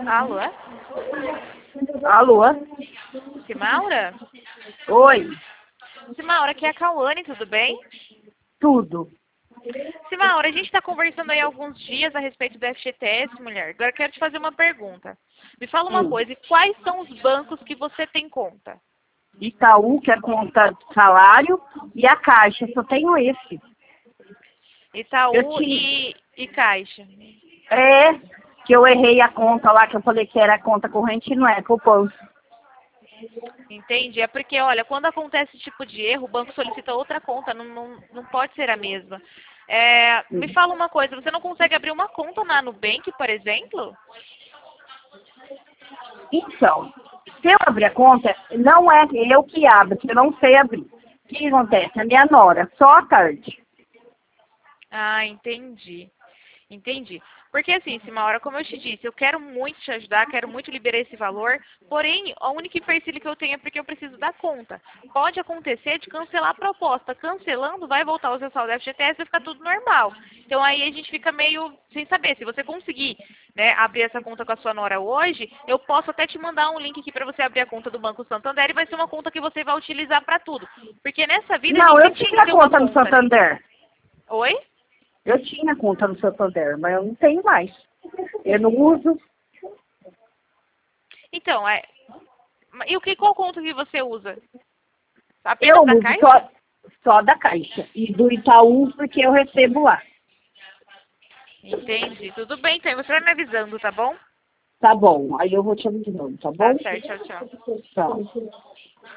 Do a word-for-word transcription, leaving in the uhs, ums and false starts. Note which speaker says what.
Speaker 1: Alô?
Speaker 2: Alô?
Speaker 1: Simaura?
Speaker 2: Oi,
Speaker 1: Simaura, aqui é a Cauane, tudo bem?
Speaker 2: tudo.
Speaker 1: Simaura, a gente está conversando aí há alguns dias a respeito do F G T S, mulher. Agora eu quero te fazer uma pergunta. Me fala uma
Speaker 2: Hum.
Speaker 1: coisa, e quais são os bancos que você tem conta?
Speaker 2: Itaú, que é conta de salário, e a Caixa, só tenho esse. Eu
Speaker 1: Itaú
Speaker 2: tinha.
Speaker 1: e, e Caixa.
Speaker 2: É, que eu errei a conta lá, que eu falei que era conta corrente, não é, poupança.
Speaker 1: Entendi. É porque, olha, quando acontece esse tipo de erro, o banco solicita outra conta, não, não, não pode ser a mesma. É, me fala uma coisa, você não consegue abrir uma conta na Nubank, por exemplo?
Speaker 2: Então, se eu abrir a conta, não é eu que abro, que eu não sei abrir. O que acontece? A minha nora, só à tarde.
Speaker 1: Ah, entendi. Entendi. Porque assim, Simaura, como eu te disse, eu quero muito te ajudar, quero muito liberar esse valor, porém, a única empecilho que eu tenho é porque eu preciso da conta. Pode acontecer de cancelar a proposta. Cancelando, vai voltar o seu saldo F G T S e vai ficar tudo normal. Então aí a gente fica meio sem saber. Se você conseguir, né, abrir essa conta com a sua nora hoje, eu posso até te mandar um link aqui para você abrir a conta do Banco Santander e vai ser uma conta que você vai utilizar para tudo. Porque nessa vida a
Speaker 2: Não,
Speaker 1: gente
Speaker 2: eu
Speaker 1: sempre tem que
Speaker 2: tinha
Speaker 1: ter uma
Speaker 2: conta no
Speaker 1: conta, né?
Speaker 2: Santander.
Speaker 1: Oi?
Speaker 2: Eu tinha conta no Santander, mas eu não tenho mais. Eu não uso.
Speaker 1: Então, é. E o que, qual conta que você usa?
Speaker 2: Eu
Speaker 1: Apenas da
Speaker 2: uso
Speaker 1: Caixa?
Speaker 2: só, só da Caixa. E do Itaú, porque eu recebo lá.
Speaker 1: Entendi. Tudo bem, então. Você vai me avisando, tá bom?
Speaker 2: Tá bom, aí eu vou te avisando, tá
Speaker 1: Tá
Speaker 2: bom?
Speaker 1: certo. Tchau, tchau.
Speaker 2: Tchau.